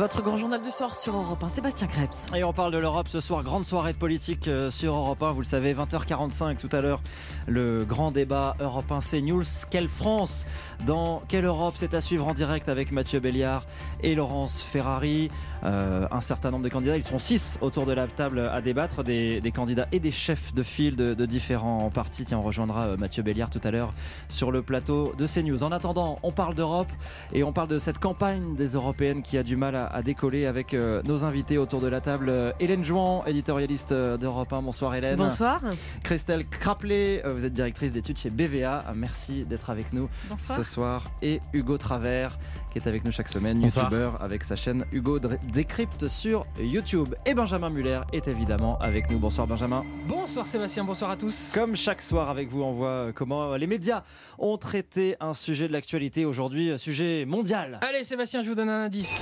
Votre grand journal du soir sur Europe 1, Sébastien Krebs. Et on parle de l'Europe ce soir, grande soirée de politique sur Europe 1, vous le savez, 20h45 tout à l'heure, le grand débat Europe 1 CNews. Quelle France, dans quelle Europe, c'est à suivre en direct avec Mathieu Béliard et Laurence Ferrari. Un certain nombre de candidats, ils seront 6 autour de la table à débattre, des candidats et des chefs de file de différents partis. Tiens, on rejoindra Mathieu Béliard tout à l'heure sur le plateau de CNews. En attendant, on parle d'Europe et on parle de cette campagne des européennes qui a du mal à décoller avec nos invités autour de la table. Hélène Jouan, éditorialiste d'Europe 1. Bonsoir Hélène. Bonsoir. Christelle Craplet, vous êtes directrice d'études chez BVA. Merci d'être avec nous ce soir. Et Hugo Travers, qui est avec nous chaque semaine, youtubeur avec sa chaîne Hugo Décrypte sur YouTube. Et Benjamin Muller est évidemment avec nous. Bonsoir Benjamin. Bonsoir Sébastien, bonsoir à tous. Comme chaque soir avec vous, on voit comment les médias ont traité un sujet de l'actualité aujourd'hui, sujet mondial. Allez Sébastien, je vous donne un indice.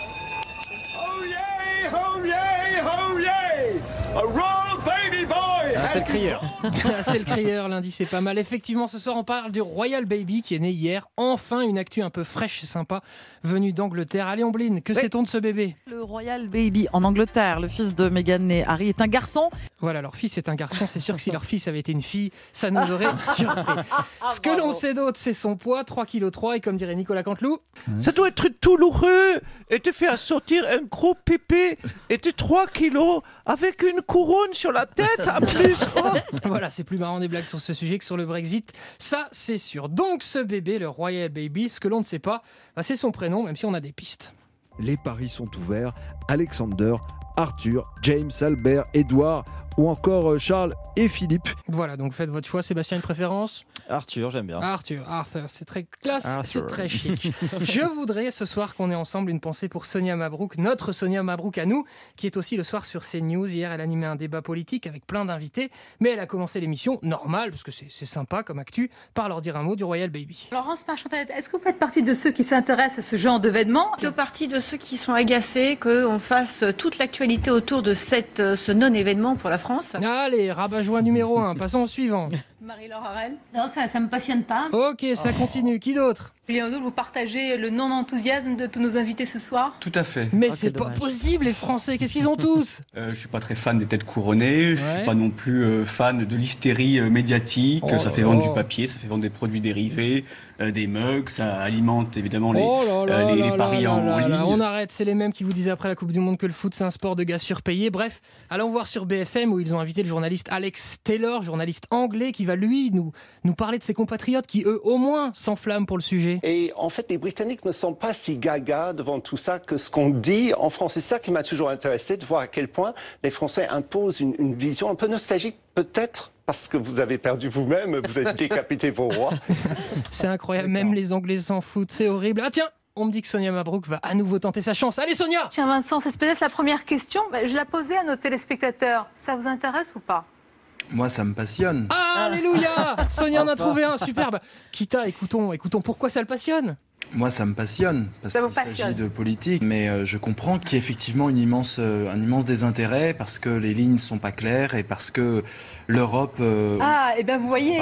Oh yeah, oh yeah, oh yeah! A royal baby boy! C'est le crieur. C'est le crieur, l'indice est pas mal. Effectivement, ce soir on parle du Royal Baby qui est né hier. Enfin une actu un peu fraîche et sympa venue d'Angleterre. Allez Ombline, que sait-on de ce bébé? Le Royal Baby en Angleterre, le fils de Meghan et Harry est un garçon. Voilà, leur fils est un garçon. C'est sûr que si leur fils avait été une fille, ça nous aurait surpris. Ce que l'on sait d'autre, c'est son poids, 3,3 kg. Et comme dirait Nicolas Canteloup, ça doit être douloureux et te faire sortir un gros pépé et de 3 kilos avec une couronne sur la tête en plus. Oh. Voilà, c'est plus marrant des blagues sur ce sujet que sur le Brexit. Ça, c'est sûr. Donc ce bébé, le Royal Baby, ce que l'on ne sait pas, c'est son prénom, même si on a des pistes. Les paris sont ouverts. Alexander, Arthur, James, Albert, Edouard ou encore Charles et Philippe. Voilà, donc faites votre choix. Sébastien, une préférence? Arthur, j'aime bien. Arthur, c'est très classe, c'est très chic. Je voudrais ce soir qu'on ait ensemble une pensée pour Sonia Mabrouk, notre Sonia Mabrouk à nous, qui est aussi le soir sur CNews. Hier, elle animait un débat politique avec plein d'invités, mais elle a commencé l'émission normale, parce que c'est sympa comme actu, par leur dire un mot du Royal Baby. Laurence Marchantel, est-ce que vous faites partie de ceux qui s'intéressent à ce genre d'événement? Je fais partie de ceux qui sont agacés qu'on fasse toute l'actualité autour de ce non-événement pour la France. Allez, rabat-joie numéro 1, passons au suivant. Marie-Laure Harel? Non, ça me passionne pas. Ok, ça continue. Qui d'autre? Julien Audoul, vous partagez le non-enthousiasme de tous nos invités ce soir? Tout à fait. Mais c'est pas possible, les Français, qu'est-ce qu'ils ont tous? Je suis pas très fan des têtes couronnées, je suis pas non plus fan de l'hystérie médiatique, ça fait vendre du papier, ça fait vendre des produits dérivés, des mugs, ça alimente évidemment les paris en ligne. On arrête, c'est les mêmes qui vous disaient après la Coupe du Monde que le foot c'est un sport de gars surpayés. Bref, allons voir sur BFM où ils ont invité le journaliste Alex Taylor, journaliste anglais, qui va lui nous parler de ses compatriotes qui eux au moins s'enflamment pour le sujet. Et en fait, les Britanniques ne sont pas si gaga devant tout ça que ce qu'on dit en France. C'est ça qui m'a toujours intéressé, de voir à quel point les Français imposent une vision un peu nostalgique, peut-être parce que vous avez perdu vous-même, vous avez décapité vos rois. C'est incroyable, même les Anglais s'en foutent, c'est horrible. Ah tiens, on me dit que Sonia Mabrouk va à nouveau tenter sa chance. Allez Sonia! Tiens Vincent, c'est peut-être la première question. Je la posais à nos téléspectateurs. Ça vous intéresse ou pas? Moi, ça me passionne. Ah, alléluia! Sonia en a trouvé un, superbe. Kita, écoutons pourquoi ça le passionne. Moi, ça me passionne, parce qu'il s'agit de politique, mais je comprends qu'il y ait effectivement un immense désintérêt, parce que les lignes ne sont pas claires, et parce que l'Europe... et ben vous voyez,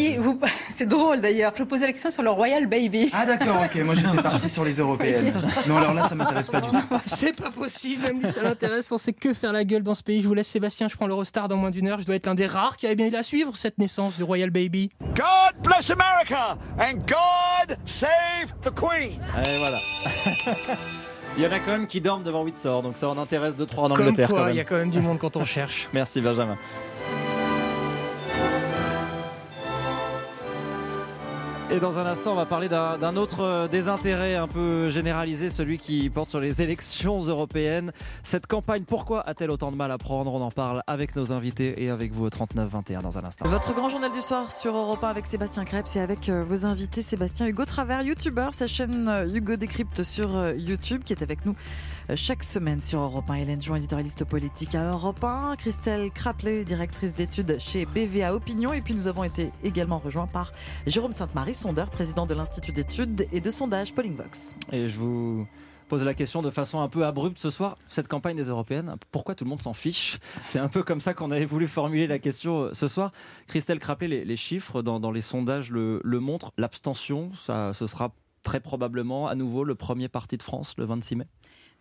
c'est drôle d'ailleurs. Je posais la question sur le Royal Baby. Ah d'accord, ok, moi j'étais parti sur les européennes. Non, alors là, ça m'intéresse pas du tout. C'est pas possible, même lui ça l'intéresse, on sait que faire la gueule dans ce pays. Je vous laisse Sébastien, je prends l'Eurostar dans moins d'une heure, je dois être l'un des rares qui avait bien la suivre, cette naissance du Royal Baby. God bless America and God save the Queen. Et voilà. Il y en a quand même qui dorment devant Windsor, donc ça en intéresse 2-3 en Angleterre. Comme quoi, quand même. Il y a quand même du monde quand on cherche. Merci Benjamin. Et dans un instant, on va parler d'un autre désintérêt un peu généralisé, celui qui porte sur les élections européennes. Cette campagne, pourquoi a-t-elle autant de mal à prendre? On en parle avec nos invités et avec vous au 39-21 dans un instant. Votre grand journal du soir sur Europe 1 avec Sébastien Krebs et avec vos invités Sébastien Hugo Travers, youtubeur, sa chaîne Hugo Décrypte sur YouTube qui est avec nous chaque semaine sur Europe 1. Hélène Jouan, éditorialiste politique à Europe 1. Christelle Craplet, directrice d'études chez BVA Opinion. Et puis nous avons été également rejoints par Jérôme Sainte-Marie, sondeur, président de l'Institut d'études et de sondage Pollingvox. Et je vous pose la question de façon un peu abrupte ce soir, cette campagne des européennes, pourquoi tout le monde s'en fiche? C'est un peu comme ça qu'on avait voulu formuler la question ce soir. Christelle Craplet, les chiffres dans les sondages le montrent. L'abstention, ce sera très probablement à nouveau le premier parti de France le 26 mai.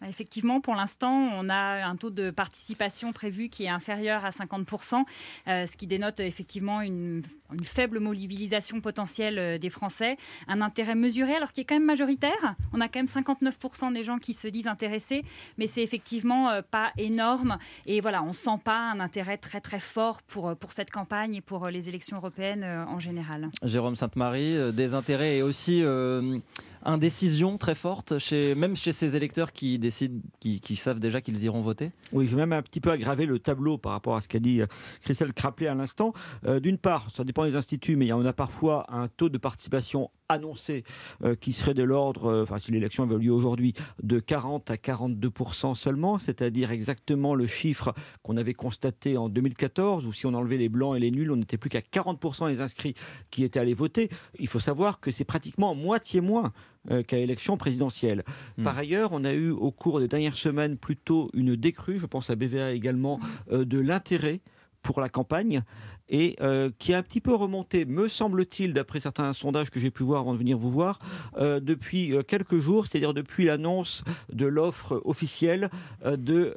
Effectivement, pour l'instant, on a un taux de participation prévu qui est inférieur à 50%, ce qui dénote effectivement une faible mobilisation potentielle des Français, un intérêt mesuré alors qui est quand même majoritaire. On a quand même 59% des gens qui se disent intéressés, mais c'est effectivement pas énorme. Et voilà, on ne sent pas un intérêt très très fort pour cette campagne et pour les élections européennes en général. Jérôme Sainte-Marie, des intérêts et aussi indécision très forte, même chez ces électeurs qui décident, qui savent déjà qu'ils iront voter. Oui, je vais même un petit peu aggraver le tableau par rapport à ce qu'a dit Christelle Craplet à l'instant. D'une part, ça dépend des instituts, mais on a parfois un taux de participation annoncé qui serait de l'ordre, si l'élection avait lieu aujourd'hui, de 40 à 42% seulement, c'est-à-dire exactement le chiffre qu'on avait constaté en 2014, où si on enlevait les blancs et les nuls, on n'était plus qu'à 40% des inscrits qui étaient allés voter. Il faut savoir que c'est pratiquement moitié moins qu'à l'élection présidentielle. Par ailleurs, on a eu au cours des dernières semaines plutôt une décrue, je pense à BVA également, de l'intérêt pour la campagne et qui a un petit peu remonté, me semble-t-il, d'après certains sondages que j'ai pu voir avant de venir vous voir, depuis quelques jours, c'est-à-dire depuis l'annonce de l'offre officielle de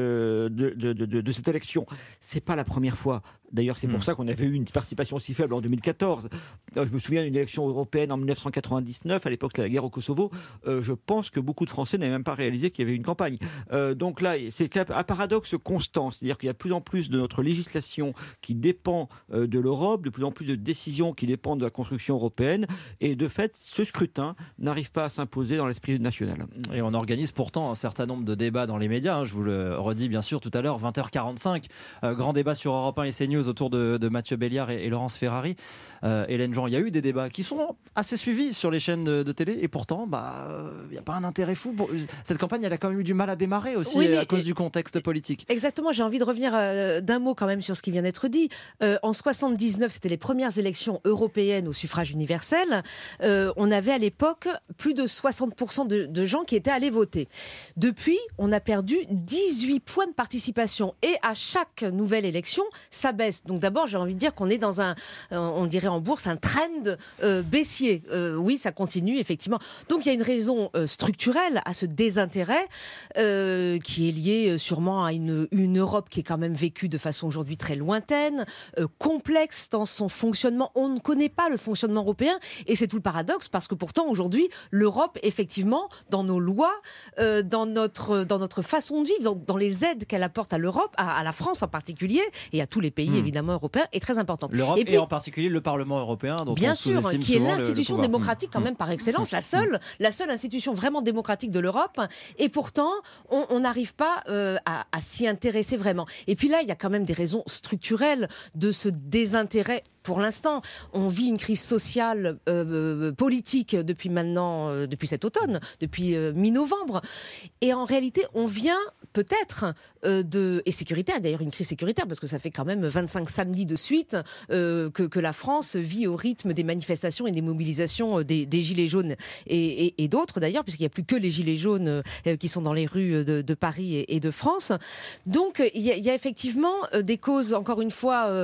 cette élection. C'est pas la première fois. D'ailleurs, c'est pour ça qu'on avait eu une participation aussi faible en 2014. Je me souviens d'une élection européenne en 1999, à l'époque de la guerre au Kosovo. Je pense que beaucoup de Français n'avaient même pas réalisé qu'il y avait une campagne. Donc là, c'est un paradoxe constant. C'est-à-dire qu'il y a de plus en plus de notre législation qui dépend de l'Europe, de plus en plus de décisions qui dépendent de la construction européenne. Et de fait, ce scrutin n'arrive pas à s'imposer dans l'esprit national. Et on organise pourtant un certain nombre de débats dans les médias. Je vous le redis bien sûr tout à l'heure, 20h45. Grand débat sur Europe 1 et CNews autour de Mathieu Béliard et Laurence Ferrari. Hélène Jean, il y a eu des débats qui sont assez suivis sur les chaînes de télé et pourtant il n'y a pas un intérêt fou. Cette campagne, elle a quand même eu du mal à démarrer aussi à cause du contexte politique. Exactement, j'ai envie de revenir d'un mot quand même sur ce qui vient d'être dit. En 79, c'était les premières élections européennes au suffrage universel. On avait à l'époque plus de 60% de gens qui étaient allés voter. Depuis, on a perdu 18 points de participation et à chaque nouvelle élection, ça baisse. Donc d'abord, j'ai envie de dire qu'on est dans on dirait en bourse, un trend baissier. Oui, ça continue, effectivement. Donc il y a une raison structurelle à ce désintérêt qui est lié sûrement à une Europe qui est quand même vécue de façon aujourd'hui très lointaine, complexe dans son fonctionnement. On ne connaît pas le fonctionnement européen et c'est tout le paradoxe parce que pourtant aujourd'hui, l'Europe, effectivement, dans nos lois, dans notre façon de vivre, dans les aides qu'elle apporte à l'Europe, à la France en particulier et à tous les pays évidemment européens, est très importante. L'Europe et en particulier le Parlement européen, dont bien on sûr, qui est l'institution démocratique quand même par excellence, la seule institution vraiment démocratique de l'Europe. Et pourtant, on n'arrive pas à s'y intéresser vraiment. Et puis là, il y a quand même des raisons structurelles de ce désintérêt. Pour l'instant, on vit une crise sociale, politique depuis cet automne, depuis mi-novembre. Et en réalité, on vient peut-être et sécuritaire, d'ailleurs une crise sécuritaire, parce que ça fait quand même 25 samedis de suite que la France vit au rythme des manifestations et des mobilisations des Gilets jaunes et d'autres d'ailleurs, puisqu'il n'y a plus que les Gilets jaunes qui sont dans les rues de Paris et de France. Donc il y a effectivement des causes, encore une fois,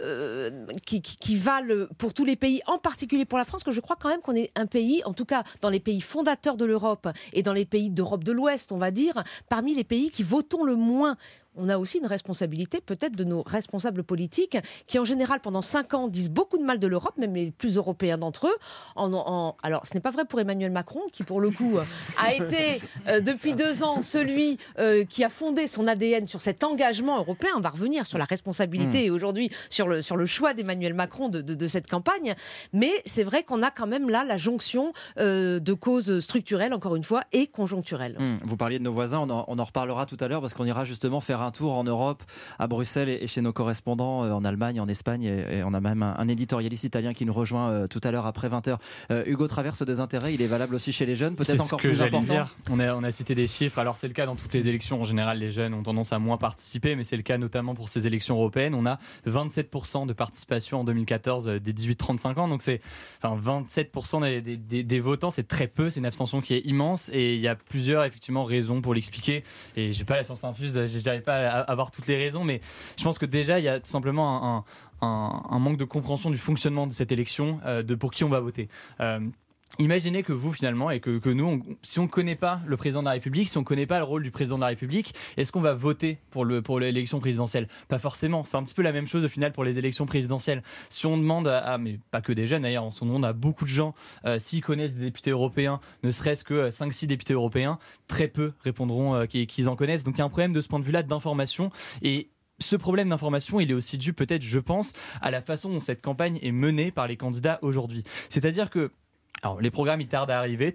qui valent pour tous les pays, en particulier pour la France, que je crois quand même qu'on est un pays, en tout cas dans les pays fondateurs de l'Europe et dans les pays d'Europe de l'Ouest, on va dire, parmi les pays qui votons le moins. On a aussi une responsabilité peut-être de nos responsables politiques qui en général pendant 5 ans disent beaucoup de mal de l'Europe, même les plus européens d'entre eux. Alors ce n'est pas vrai pour Emmanuel Macron qui pour le coup a été depuis 2 ans celui qui a fondé son ADN sur cet engagement européen. On va revenir sur la responsabilité et aujourd'hui sur le choix d'Emmanuel Macron de cette campagne. Mais c'est vrai qu'on a quand même là la jonction de causes structurelles encore une fois et conjoncturelles. Vous parliez de nos voisins, on en reparlera tout à l'heure parce qu'on ira justement faire un tour en Europe, à Bruxelles et chez nos correspondants en Allemagne, en Espagne et on a même un éditorialiste italien qui nous rejoint tout à l'heure après 20h. Hugo Travers, ce désintérêt, il est valable aussi chez les jeunes, peut-être encore plus important. Dire. On a cité des chiffres, alors c'est le cas dans toutes les élections, en général les jeunes ont tendance à moins participer, mais c'est le cas notamment pour ces élections européennes. On a 27% de participation en 2014 des 18-35 ans, donc c'est 27% des votants, c'est très peu, c'est une abstention qui est immense et il y a plusieurs effectivement raisons pour l'expliquer et j'ai pas la science infuse, je dirais pas avoir toutes les raisons, mais je pense que déjà il y a tout simplement un manque de compréhension du fonctionnement de cette élection, de pour qui on va voter. Imaginez que vous finalement et que nous, si on ne connaît pas le président de la République, si on ne connaît pas le rôle du président de la République, est-ce qu'on va voter pour l'élection présidentielle ? Pas forcément. C'est un petit peu la même chose au final pour les élections présidentielles. Si on demande mais pas que des jeunes d'ailleurs, on demande à beaucoup de gens s'ils connaissent des députés européens, ne serait-ce que 5-6 députés européens, très peu répondront qu'ils en connaissent. Donc il y a un problème de ce point de vue-là d'information et ce problème d'information, il est aussi dû peut-être, je pense, à la façon dont cette campagne est menée par les candidats aujourd'hui. C'est-à-dire que alors, les programmes, ils tardent à arriver.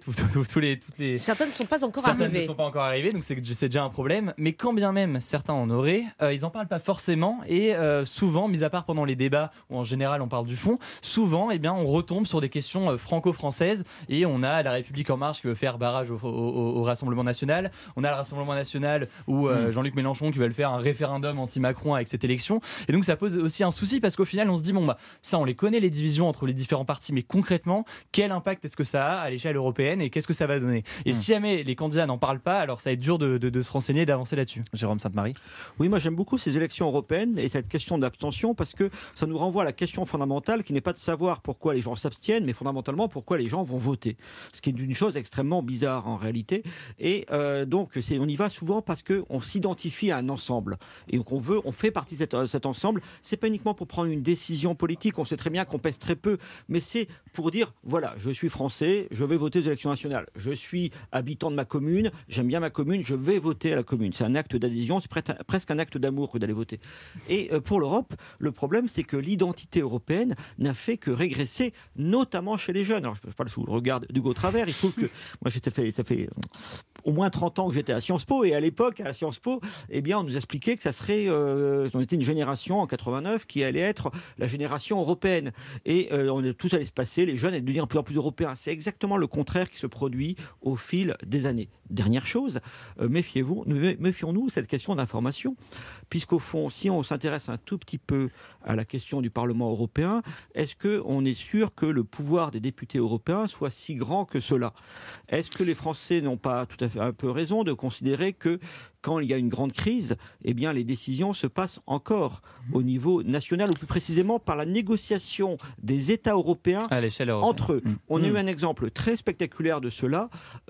Certains ne sont pas encore arrivés, donc c'est déjà un problème. Mais quand bien même certains en auraient, ils n'en parlent pas forcément. Et souvent, mis à part pendant les débats, où en général on parle du fond, souvent, on retombe sur des questions franco-françaises. Et on a la République En Marche qui veut faire barrage au Rassemblement National. On a le Rassemblement National où Jean-Luc Mélenchon qui veut faire un référendum anti-Macron avec cette élection. Et donc ça pose aussi un souci parce qu'au final, on se dit, ça, on les connaît, les divisions entre les différents partis. Mais concrètement, quel impact est-ce que ça a à l'échelle européenne et qu'est-ce que ça va donner ? Et si jamais les candidats n'en parlent pas, alors ça va être dur de se renseigner et d'avancer là-dessus. Jérôme Sainte-Marie ? Oui, moi j'aime beaucoup ces élections européennes et cette question d'abstention parce que ça nous renvoie à la question fondamentale qui n'est pas de savoir pourquoi les gens s'abstiennent, mais fondamentalement pourquoi les gens vont voter. Ce qui est une chose extrêmement bizarre en réalité. Et donc on y va souvent parce qu'on s'identifie à un ensemble. Et donc on fait partie de cet ensemble. C'est pas uniquement pour prendre une décision politique, on sait très bien qu'on pèse très peu, mais c'est pour dire, voilà, je suis français, je vais voter aux élections nationales. Je suis habitant de ma commune, j'aime bien ma commune, je vais voter à la commune. C'est un acte d'adhésion, c'est presque un acte d'amour que d'aller voter. Et pour l'Europe, le problème, c'est que l'identité européenne n'a fait que régresser, notamment chez les jeunes. Alors, je ne parle sous le regard d'Hugo Travers, il se trouve que moi, ça fait au moins 30 ans que j'étais à Sciences Po, et à l'époque, à Sciences Po, on nous expliquait que ça serait, on était une génération en 89 qui allait être la génération européenne. Et tout allait se passer, les jeunes allaient devenir de plus en plus européens. C'est exactement le contraire qui se produit au fil des années. Dernière chose, méfions-nous de cette question d'information, puisqu'au fond, si on s'intéresse un tout petit peu à la question du Parlement européen, est-ce qu'on est sûr que le pouvoir des députés européens soit si grand que cela ? Est-ce que les Français n'ont pas tout à fait un peu raison de considérer que quand il y a une grande crise, les décisions se passent encore au niveau national, ou plus précisément par la négociation des États européens entre eux. On a eu un exemple très spectaculaire de cela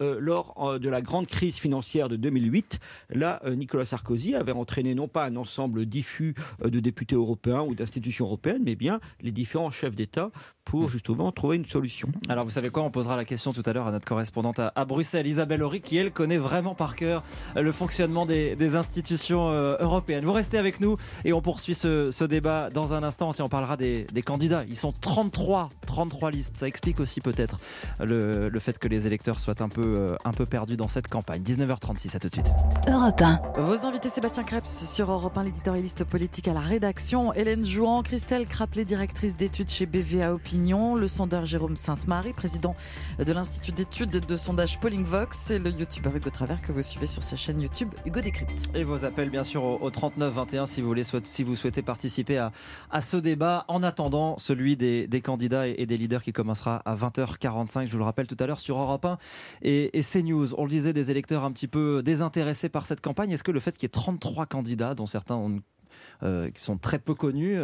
lors de la grande crise financière de 2008. Là, Nicolas Sarkozy avait entraîné non pas un ensemble diffus de députés européens ou d'institutions européennes, mais bien les différents chefs d'État pour justement trouver une solution. Alors vous savez quoi, on posera la question tout à l'heure à notre correspondante à Bruxelles, Isabelle Horry, qui elle connaît vraiment par cœur le fonctionnement des institutions européennes. Vous restez avec nous et on poursuit ce débat dans un instant. On parlera des candidats. Ils sont 33 listes. Ça explique aussi peut-être le fait que les électeurs soient un peu perdus dans cette campagne. 19h36, à tout de suite. Europe 1. Vos invités, Sébastien Krebs sur Europe 1, l'éditorialiste politique à la rédaction, Hélène Jouan, Christelle Craplet, directrice d'études chez BVA Opinion, le sondeur Jérôme Sainte-Marie, président de l'Institut d'études de sondage Pollingvox, et le youtubeur Hugo Travers que vous suivez sur sa chaîne YouTube Hugo Décrypte. Et vos appels bien sûr au 39 21 si vous souhaitez participer à ce débat. En attendant celui des candidats et des leaders qui commencera à 20h45, je vous le rappelle tout à l'heure sur Europe 1 et CNews. On le disait, des électeurs un petit peu désintéressés par cette campagne. Est-ce que le fait qu'il y ait 33 candidats, dont certains qui sont très peu connus,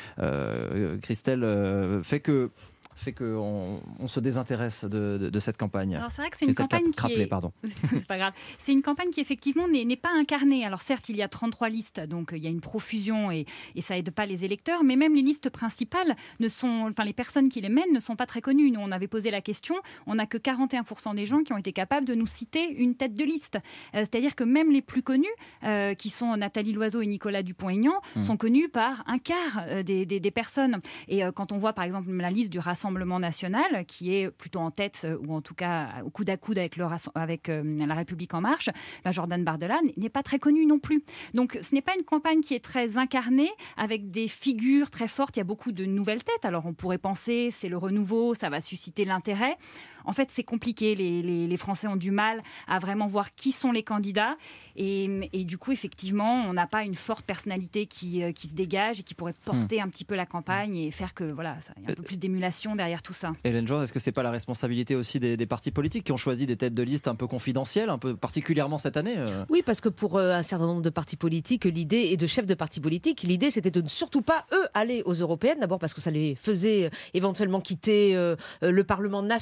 Christelle, fait qu'on se désintéresse de cette campagne. Alors c'est vrai que c'est une campagne c'est pas grave. C'est une campagne qui effectivement n'est pas incarnée. Alors certes, il y a 33 listes, donc il y a une profusion et ça aide pas les électeurs, mais même les listes principales les personnes qui les mènent ne sont pas très connues. Nous, on avait posé la question, on n'a que 41% des gens qui ont été capables de nous citer une tête de liste. C'est-à-dire que même les plus connus, qui sont Nathalie Loiseau et Nicolas Dupont-Aignan, sont connus par un quart des personnes. Et quand on voit par exemple la liste du Rassemblement national, qui est plutôt en tête, ou en tout cas au coude à coude avec la République En Marche, Jordan Bardella n'est pas très connu non plus. Donc ce n'est pas une campagne qui est très incarnée, avec des figures très fortes. Il y a beaucoup de nouvelles têtes. Alors on pourrait penser, c'est le renouveau, ça va susciter l'intérêt. En fait, c'est compliqué. Les Français ont du mal à vraiment voir qui sont les candidats. Et du coup, effectivement, on n'a pas une forte personnalité qui se dégage et qui pourrait porter un petit peu la campagne et faire que ça y a un peu plus d'émulation derrière tout ça. Hélène Jouan, est-ce que c'est pas la responsabilité aussi des partis politiques qui ont choisi des têtes de liste un peu confidentielles, un peu particulièrement cette année Oui, parce que pour un certain nombre de partis politiques, l'idée, et de chefs de partis politiques, l'idée c'était de ne surtout pas, eux, aller aux européennes. D'abord parce que ça les faisait éventuellement quitter le Parlement national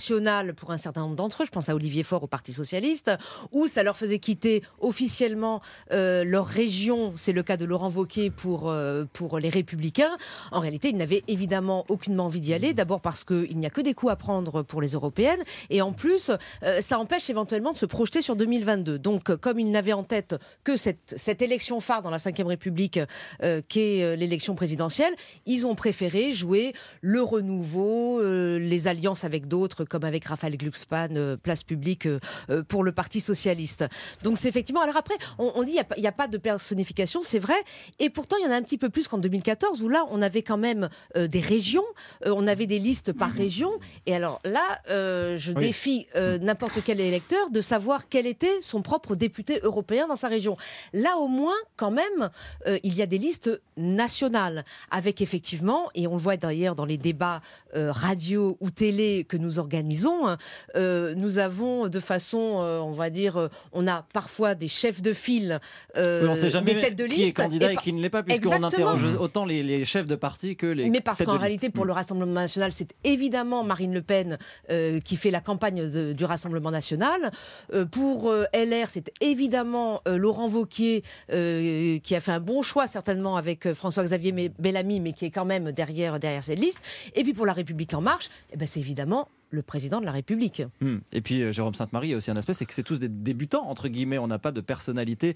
mal pour un certain nombre d'entre eux, je pense à Olivier Faure au Parti Socialiste, où ça leur faisait quitter officiellement leur région, c'est le cas de Laurent Wauquiez pour les Républicains. En réalité, ils n'avaient évidemment aucunement envie d'y aller, d'abord parce qu'il n'y a que des coups à prendre pour les européennes, et en plus, ça empêche éventuellement de se projeter sur 2022. Donc, comme ils n'avaient en tête que cette élection phare dans la Ve République, qu'est l'élection présidentielle, ils ont préféré jouer le renouveau, les alliances avec d'autres, comme avec Raphaël Glucksmann, place publique pour le Parti Socialiste. Donc c'est effectivement... Alors après, on dit il n'y a pas de personnification, c'est vrai, et pourtant il y en a un petit peu plus qu'en 2014, où là on avait quand même des régions, on avait des listes par région, et alors là, je défie n'importe quel électeur de savoir quel était son propre député européen dans sa région. Là au moins, quand même, il y a des listes nationales, avec effectivement, et on le voit d'ailleurs dans les débats radio ou télé que nous organisons, nous avons de façon, on va dire, on a parfois des chefs de file, on sait jamais des têtes de liste. Qui est candidat et qui ne l'est pas, puisqu'on interroge autant les chefs de parti que les Mais parce têtes qu'en de réalité, liste. pour le Rassemblement national, c'est évidemment Marine Le Pen qui fait la campagne du Rassemblement national. Pour LR, c'est évidemment Laurent Wauquiez qui a fait un bon choix, certainement, avec François-Xavier Bellamy, mais qui est quand même derrière cette liste. Et puis pour La République En Marche, c'est évidemment le président de la République. Et puis Jérôme Sainte-Marie, il y a aussi un aspect, c'est que c'est tous des débutants, entre guillemets. On n'a pas de personnalité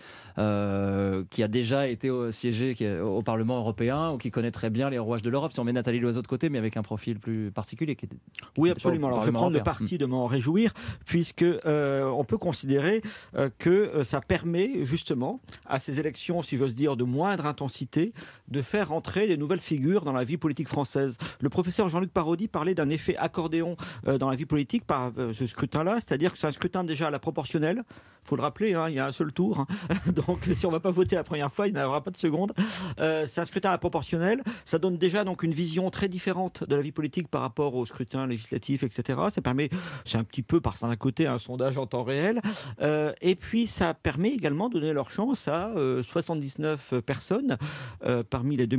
qui a déjà été siégée au Parlement européen ou qui connaît très bien les rouages de l'Europe. Si on met Nathalie Loiseau de côté, mais avec un profil plus particulier. Oui, absolument. Alors, je vais prendre le parti de m'en réjouir, puisque on peut considérer que ça permet justement à ces élections, si j'ose dire, de moindre intensité, de faire entrer des nouvelles figures dans la vie politique française. Le professeur Jean-Luc Parodi parlait d'un effet accordéon dans la vie politique par ce scrutin-là, c'est-à-dire que c'est un scrutin déjà à la proportionnelle. Il faut le rappeler, il y a un seul tour. Donc, si on ne va pas voter la première fois, il n'y en aura pas de seconde. C'est un scrutin à la proportionnelle. Ça donne déjà donc une vision très différente de la vie politique par rapport au scrutin législatif, etc. Ça permet, c'est un petit peu par d'un côté un sondage en temps réel. Et puis, ça permet également de donner leur chance à 79 personnes parmi les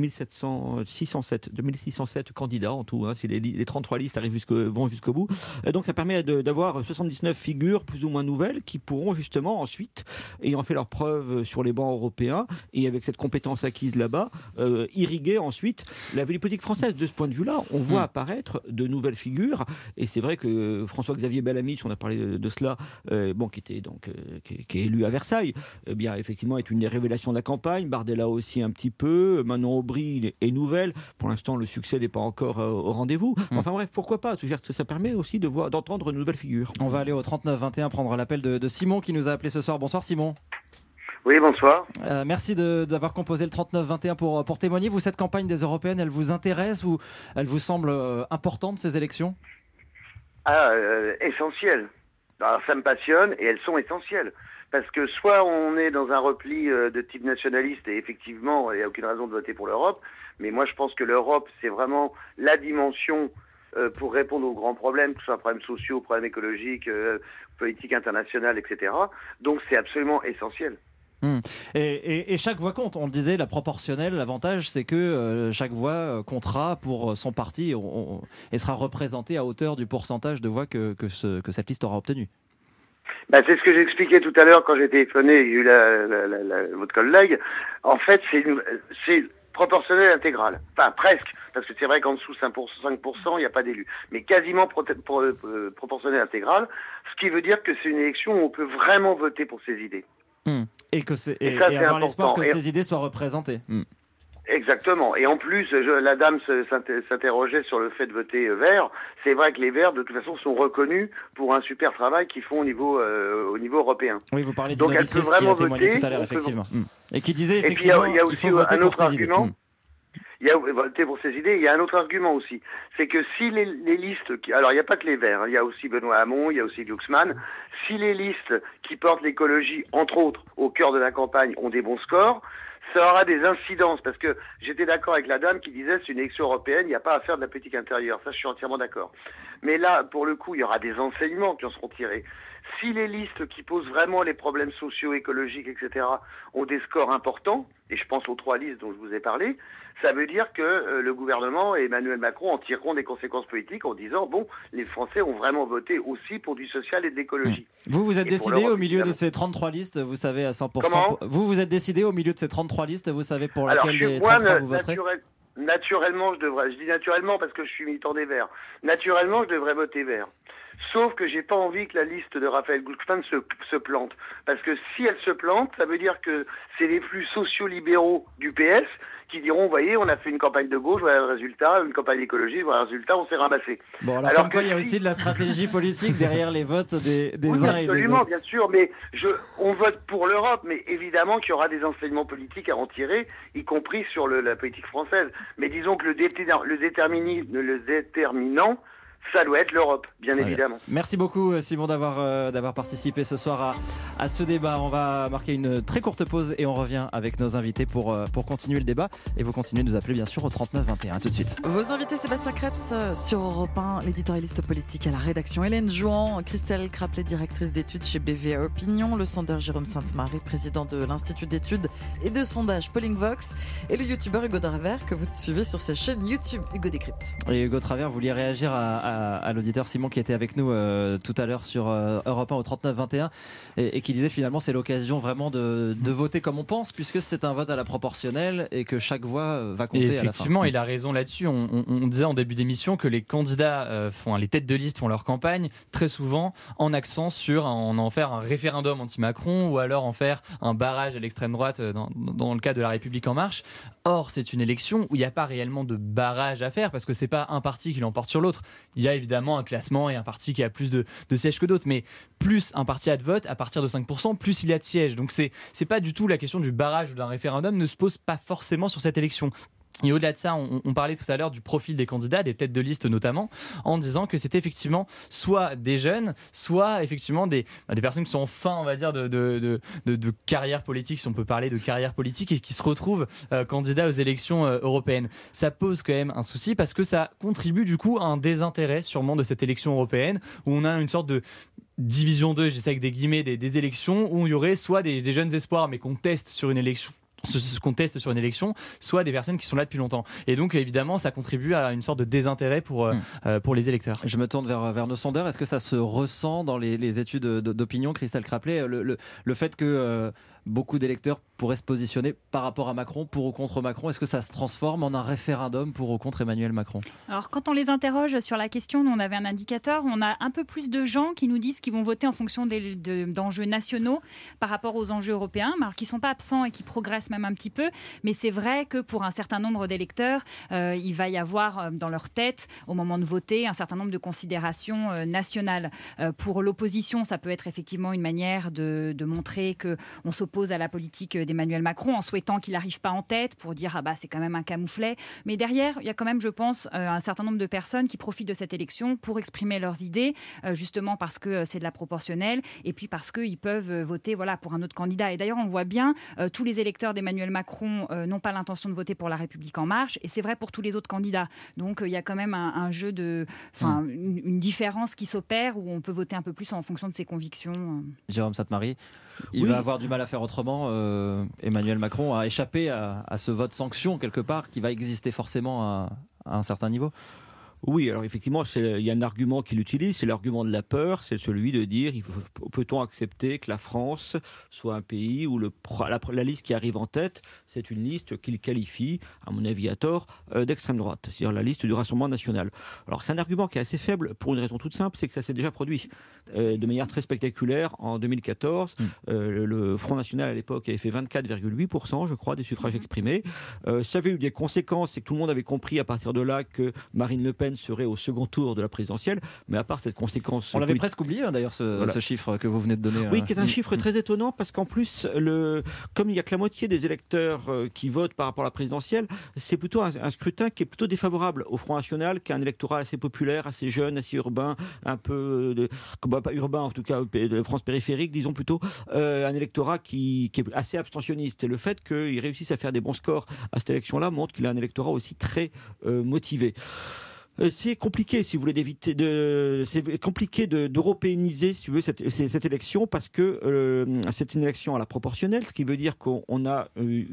2607 candidats en tout. Si les 33 listes vont jusqu'au bout. Donc, ça permet d'avoir 79 figures plus ou moins nouvelles qui pourront justement ensuite, ayant fait leurs preuves sur les bancs européens et avec cette compétence acquise là-bas, irriguer ensuite la vie politique française. De ce point de vue-là, on voit apparaître de nouvelles figures, et c'est vrai que François-Xavier Bellamy, si on a parlé de cela, qui est élu à Versailles, bien effectivement est une des révélations de la campagne. Bardella aussi un petit peu, Manon Aubry est nouvelle. Pour l'instant, le succès n'est pas encore au rendez-vous. Enfin bref, pourquoi pas? Ça permet aussi d'entendre une nouvelle figure. On va aller au 39-21 prendre l'appel de Simon qui nous a appelé ce soir. Bonsoir Simon. Oui, bonsoir. Merci d'avoir composé le 39-21 pour témoigner. Vous, cette campagne des Européennes, elle vous intéresse ou elle vous semble importante, ces élections? Essentielles. Alors, ça me passionne et elles sont essentielles. Parce que soit on est dans un repli de type nationaliste et effectivement, il n'y a aucune raison de voter pour l'Europe. Mais moi, je pense que l'Europe, c'est vraiment la dimension pour répondre aux grands problèmes, que ce soit problèmes sociaux, problèmes écologiques, politique internationale, etc. Donc c'est absolument essentiel. Et chaque voix compte, on le disait, la proportionnelle, l'avantage c'est que chaque voix comptera pour son parti et sera représentée à hauteur du pourcentage de voix que cette liste aura obtenu. C'est ce que j'expliquais tout à l'heure quand j'ai téléphoné, j'ai eu votre collègue. En fait, c'est proportionnel intégral. Enfin, presque, parce que c'est vrai qu'en dessous 5%, il n'y a pas d'élus. Mais quasiment proportionnel intégral, ce qui veut dire que c'est une élection où on peut vraiment voter pour ses idées. Et avoir l'espoir que ces idées soient représentées. Exactement. Et en plus, la dame s'interrogeait sur le fait de voter vert. C'est vrai que les Verts, de toute façon, sont reconnus pour un super travail qu'ils font au niveau européen. Oui, vous parlez d'une auditrice qui a témoigné tout à l'heure, effectivement. Et qui disait, effectivement, il y a aussi un autre argument. Il y a voter pour ces idées. Il y a un autre argument aussi. C'est que si les listes... Alors, il n'y a pas que les Verts. Il y a aussi Benoît Hamon, il y a aussi Glucksmann. Si les listes qui portent l'écologie, entre autres, au cœur de la campagne, ont des bons scores, ça aura des incidences, parce que j'étais d'accord avec la dame qui disait c'est une élection européenne, il n'y a pas à faire de la politique intérieure. Ça, je suis entièrement d'accord. Mais là, pour le coup, il y aura des enseignements qui en seront tirés. Si les listes qui posent vraiment les problèmes sociaux, écologiques, etc., ont des scores importants, et je pense aux 3 listes dont je vous ai parlé, ça veut dire que le gouvernement et Emmanuel Macron en tireront des conséquences politiques en disant, bon, les Français ont vraiment voté aussi pour du social et de l'écologie. Vous êtes décidé au milieu de ces 33 listes, vous savez à 100%. Comment vous êtes décidé au milieu de ces 33 listes, vous savez pour laquelle des 33 vous voterez Naturellement, je dis naturellement parce que je suis militant des Verts. Naturellement, je devrais voter Vert. Sauf que j'ai pas envie que la liste de Raphaël Glucksmann se plante. Parce que si elle se plante, ça veut dire que c'est les plus sociaux-libéraux du PS qui diront, vous voyez, on a fait une campagne de gauche, voilà le résultat, une campagne écologique, voilà le résultat, on s'est ramassé. Bon, alors comme quoi, il y a aussi de la stratégie politique derrière les votes des oui, uns et des autres. Absolument, bien sûr, mais on vote pour l'Europe, mais évidemment qu'il y aura des enseignements politiques à en tirer, y compris sur la politique française. Mais disons que le déterminant, ça doit être l'Europe, bien évidemment. Merci beaucoup Simon d'avoir participé ce soir à ce débat. On va marquer une très courte pause et on revient avec nos invités pour continuer le débat. Et vous continuez de nous appeler bien sûr au 39 21. Tout de suite. Vos invités Sébastien Krebs sur Europe 1, l'éditorialiste politique à la rédaction Hélène Jouan, Christelle Craplet, directrice d'études chez BVA Opinion, le sondeur Jérôme Sainte-Marie, président de l'Institut d'études et de sondage Polling Vox, et le youtubeur Hugo Travers que vous suivez sur sa chaîne YouTube Hugo Décrypte. Et Hugo Travers, vous vouliez réagir à l'auditeur Simon qui était avec nous tout à l'heure sur Europe 1 au 39-21 et qui disait finalement c'est l'occasion vraiment de voter comme on pense puisque c'est un vote à la proportionnelle et que chaque voix va compter. Et effectivement, à la fin. Il a raison là-dessus. On disait en début d'émission que les candidats les têtes de liste font leur campagne très souvent en accent sur en faire un référendum anti-Macron ou alors en faire un barrage à l'extrême droite dans le cas de La République En Marche. Or, c'est une élection où il n'y a pas réellement de barrage à faire parce que c'est pas un parti qui l'emporte sur l'autre. Il y a évidemment un classement et un parti qui a plus de sièges que d'autres, mais plus un parti a de vote, à partir de 5%, plus il y a de sièges. Donc c'est pas du tout la question du barrage ou d'un référendum ne se pose pas forcément sur cette élection. Et au-delà de ça, on parlait tout à l'heure du profil des candidats, des têtes de liste notamment, en disant que c'était effectivement soit des jeunes, soit effectivement des personnes qui sont en fin, on va dire, de carrière politique, si on peut parler de carrière politique, et qui se retrouvent candidats aux élections européennes. Ça pose quand même un souci parce que ça contribue du coup à un désintérêt sûrement de cette élection européenne, où on a une sorte de division 2, j'essaie avec des guillemets, des élections, où il y aurait soit des jeunes espoirs, mais qu'on teste sur une élection, soit des personnes qui sont là depuis longtemps. Et donc, évidemment, ça contribue à une sorte de désintérêt pour les électeurs. Je me tourne vers nos sondeurs. Est-ce que ça se ressent dans les études d'opinion, Christelle Craplet, le fait que beaucoup d'électeurs pourraient se positionner par rapport à Macron, pour ou contre Macron? Est-ce que ça se transforme en un référendum pour ou contre Emmanuel Macron? Alors, quand on les interroge sur la question, nous, on avait un indicateur, on a un peu plus de gens qui nous disent qu'ils vont voter en fonction d'enjeux nationaux par rapport aux enjeux européens, alors qui ne sont pas absents et qui progressent même un petit peu. Mais c'est vrai que pour un certain nombre d'électeurs, il va y avoir dans leur tête, au moment de voter, un certain nombre de considérations nationales. Pour l'opposition, ça peut être effectivement une manière de montrer qu'on s'oppose à la politique d'Emmanuel Macron en souhaitant qu'il n'arrive pas en tête pour dire c'est quand même un camouflet. Mais derrière, il y a quand même, je pense, un certain nombre de personnes qui profitent de cette élection pour exprimer leurs idées, justement parce que c'est de la proportionnelle et puis parce qu'ils peuvent voter pour un autre candidat. Et d'ailleurs, on le voit bien, tous les électeurs d'Emmanuel Macron n'ont pas l'intention de voter pour La République En Marche et c'est vrai pour tous les autres candidats. Donc, il y a quand même un jeu une différence qui s'opère où on peut voter un peu plus en fonction de ses convictions. Jérôme Sainte-Marie, il va avoir du mal à faire autrement. Emmanuel Macron a échappé à ce vote sanction quelque part qui va exister forcément à un certain niveau. Oui, alors effectivement, il y a un argument qu'il utilise, c'est l'argument de la peur, c'est celui de dire peut-on accepter que la France soit un pays où la liste qui arrive en tête, c'est une liste qu'il qualifie, à mon avis à tort, d'extrême droite, c'est-à-dire la liste du Rassemblement national. Alors c'est un argument qui est assez faible pour une raison toute simple, c'est que ça s'est déjà produit de manière très spectaculaire en 2014. Le Front National à l'époque avait fait 24,8%, je crois, des suffrages exprimés. Ça avait eu des conséquences, c'est que tout le monde avait compris à partir de là que Marine Le Pen serait au second tour de la présidentielle, mais à part cette conséquence... On l'avait presque oublié d'ailleurs ce chiffre que vous venez de donner. Oui, qui est un chiffre très étonnant parce qu'en plus, comme il n'y a que la moitié des électeurs qui votent par rapport à la présidentielle, c'est plutôt un scrutin qui est plutôt défavorable au Front National, qui a un électorat assez populaire, assez jeune, assez urbain, un peu, pas urbain en tout cas, de France périphérique, disons plutôt, un électorat qui est assez abstentionniste. Et le fait qu'il réussisse à faire des bons scores à cette élection-là montre qu'il a un électorat aussi très motivé. C'est compliqué, si vous voulez, c'est compliqué d'européaniser, si tu veux, cette élection, parce que c'est une élection à la proportionnelle, ce qui veut dire qu'on a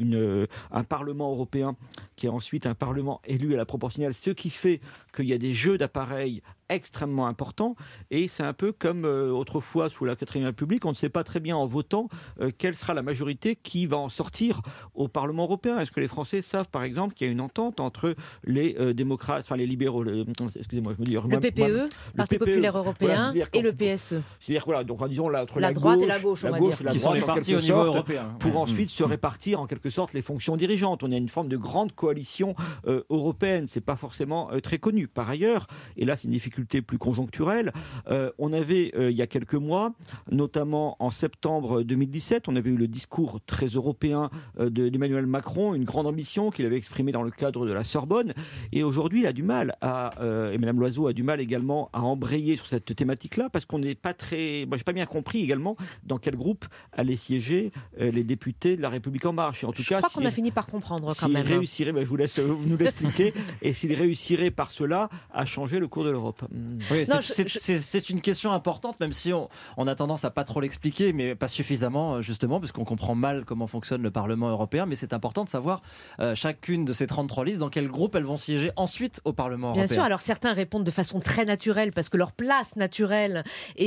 un Parlement européen qui est ensuite un Parlement élu à la proportionnelle, ce qui fait qu'il y a des jeux d'appareils extrêmement importants, et c'est un peu comme autrefois sous la 4ème République, on ne sait pas très bien en votant quelle sera la majorité qui va en sortir au Parlement européen. Est-ce que les Français savent par exemple qu'il y a une entente entre les démocrates, enfin les libéraux, excusez-moi, je me dis le PPE, Parti populaire européen, voilà, et le PSE. C'est-à-dire voilà, donc disons entre la droite et la gauche, on va dire, qui sont les partis au niveau européen, pour ensuite se répartir en quelque sorte les fonctions dirigeantes. On a une forme de grande coalition européenne. C'est pas forcément très connu. Par ailleurs, et là c'est une difficulté plus conjoncturelle, on avait il y a quelques mois, notamment en septembre 2017, on avait eu le discours très européen d'Emmanuel Macron, une grande ambition qu'il avait exprimée dans le cadre de la Sorbonne, et aujourd'hui il a du mal et Madame Loiseau a du mal également à embrayer sur cette thématique-là, parce qu'on n'est pas très... Moi j'ai pas bien compris également dans quel groupe allaient siéger les députés de la République En Marche. Et en tout cas, je crois qu'on a fini par comprendre quand même. S'il réussirait, je vous laisse nous l'expliquer, et s'il réussirait par cela à changer le cours de l'Europe. Oui, c'est une question importante, même si on a tendance à pas trop l'expliquer, mais pas suffisamment justement, parce qu'on comprend mal comment fonctionne le Parlement européen, mais c'est important de savoir chacune de ces 33 listes, dans quel groupe elles vont siéger ensuite au Parlement européen. Bien sûr, alors certains répondent de façon très naturelle, parce que leur place naturelle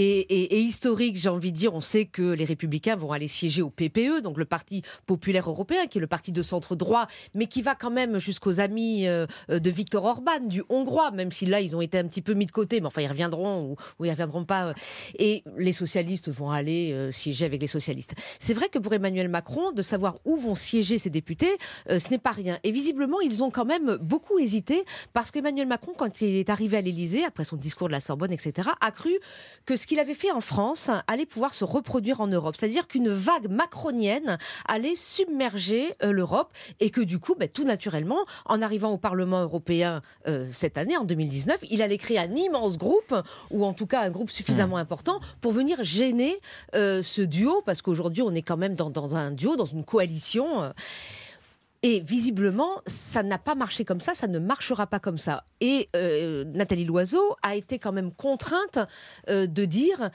et historique, j'ai envie de dire, on sait que les Républicains vont aller siéger au PPE, donc le Parti populaire européen, qui est le parti de centre-droit, mais qui va quand même jusqu'aux amis de Viktor Orban, du Hongrois, même si là ils ont été un petit peu mis de côté, mais enfin ils reviendront ou ils reviendront pas. Et les socialistes vont aller siéger avec les socialistes. C'est vrai que pour Emmanuel Macron, de savoir où vont siéger ses députés, ce n'est pas rien. Et visiblement, ils ont quand même beaucoup hésité, parce qu'Emmanuel Macron, quand il est arrivé à l'Élysée, après son discours de la Sorbonne, etc., a cru que ce qu'il avait fait en France allait pouvoir se reproduire en Europe. C'est-à-dire qu'une vague macronienne allait submerger l'Europe, et que du coup, tout naturellement, en arrivant au Parlement européen cette année, en 2019, il allait créer un immense groupe, ou en tout cas un groupe suffisamment important pour venir gêner ce duo, parce qu'aujourd'hui on est quand même dans un duo, dans une coalition. Et visiblement, ça n'a pas marché comme ça ne marchera pas comme ça. Et Nathalie Loiseau a été quand même contrainte de dire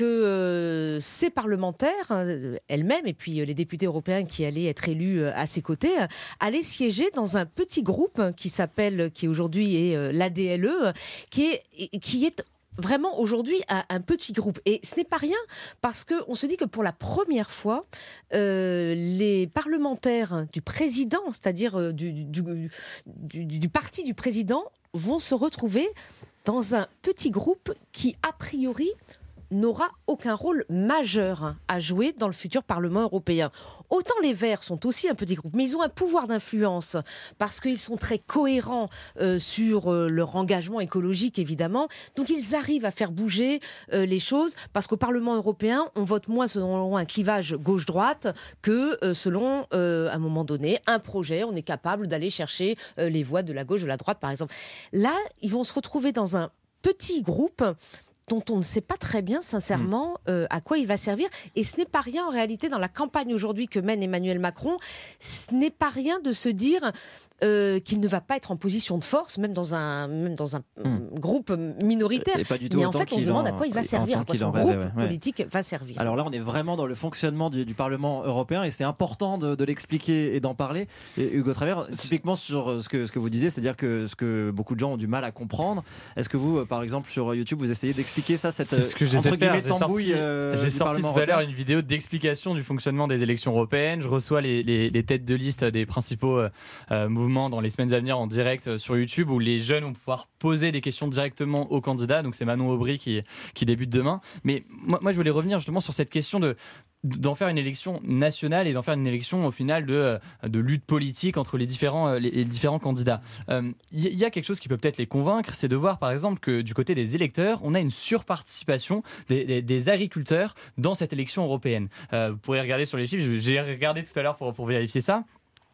que ces parlementaires, elle-même, et puis les députés européens qui allaient être élus à ses côtés, allaient siéger dans un petit groupe qui aujourd'hui est l'ADLE, qui est vraiment aujourd'hui un petit groupe. Et ce n'est pas rien, parce qu'on se dit que pour la première fois, les parlementaires du président, c'est-à-dire du parti du président, vont se retrouver dans un petit groupe qui, a priori, n'aura aucun rôle majeur à jouer dans le futur Parlement européen. Autant les Verts sont aussi un petit groupe, mais ils ont un pouvoir d'influence parce qu'ils sont très cohérents sur leur engagement écologique, évidemment. Donc ils arrivent à faire bouger les choses, parce qu'au Parlement européen, on vote moins selon un clivage gauche-droite que selon, à un moment donné, un projet. On est capable d'aller chercher les voix de la gauche, de la droite, par exemple. Là, ils vont se retrouver dans un petit groupe dont on ne sait pas très bien, sincèrement, à quoi il va servir. Et ce n'est pas rien, en réalité, dans la campagne aujourd'hui que mène Emmanuel Macron, ce n'est pas rien de se dire qu'il ne va pas être en position de force, même dans un groupe minoritaire. Mais en fait, on se demande à quoi il va servir, à quoi son groupe politique va servir. Alors là, on est vraiment dans le fonctionnement du Parlement européen, et c'est important de l'expliquer et d'en parler. Et Hugo Travers, typiquement sur ce que vous disiez, c'est-à-dire que ce que beaucoup de gens ont du mal à comprendre. Est-ce que vous, par exemple, sur YouTube, vous essayez d'expliquer ça, cette entre guillemets tambouille J'ai sorti tout à l'heure une vidéo d'explication du fonctionnement des élections européennes. Je reçois les têtes de liste des principaux mouvements dans les semaines à venir en direct sur YouTube, où les jeunes vont pouvoir poser des questions directement aux candidats. Donc c'est Manon Aubry qui débute demain. Mais moi je voulais revenir justement sur cette question d'en faire une élection nationale et d'en faire une élection au final de lutte politique entre les différents candidats. Il y a quelque chose qui peut peut-être les convaincre, c'est de voir par exemple que du côté des électeurs, on a une surparticipation des agriculteurs dans cette élection européenne. Vous pourrez regarder sur les chiffres, j'ai regardé tout à l'heure pour vérifier ça.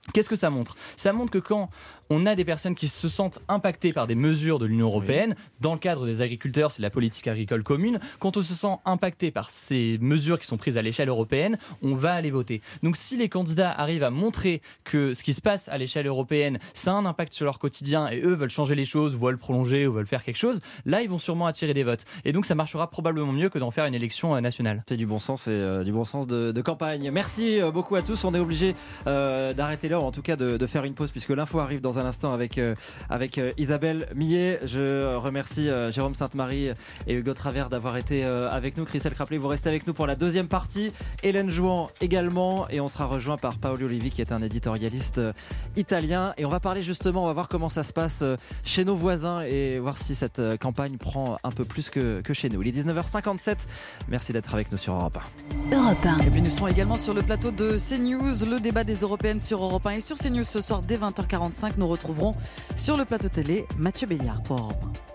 Qu'est-ce que ça montre ? Ça montre que quand on a des personnes qui se sentent impactées par des mesures de l'Union européenne, dans le cadre des agriculteurs, c'est la politique agricole commune, quand on se sent impacté par ces mesures qui sont prises à l'échelle européenne, on va aller voter. Donc si les candidats arrivent à montrer que ce qui se passe à l'échelle européenne, ça a un impact sur leur quotidien et eux veulent changer les choses, veulent prolonger ou veulent faire quelque chose, là ils vont sûrement attirer des votes. Et donc ça marchera probablement mieux que d'en faire une élection nationale. C'est du bon sens et du bon sens de campagne. Merci beaucoup à tous. On est obligé d'arrêter l'heure, en tout cas de faire une pause, puisque l'info arrive dans un instant avec Isabelle Millet. Je remercie Jérôme Sainte-Marie et Hugo Travers d'avoir été avec nous. Christelle Craplet, vous restez avec nous pour la deuxième partie. Hélène Jouan également, et on sera rejoint par Paolo Olivi qui est un éditorialiste italien, et on va parler justement, on va voir comment ça se passe chez nos voisins et voir si cette campagne prend un peu plus que chez nous. Il est 19h57, merci d'être avec nous sur Europe 1. Europe 1. Et puis nous serons également sur le plateau de CNews, le débat des Européennes sur Europe 1 et sur CNews ce soir dès 20h45. Nous retrouverons sur le plateau télé Mathieu Béliard pour Europe 1.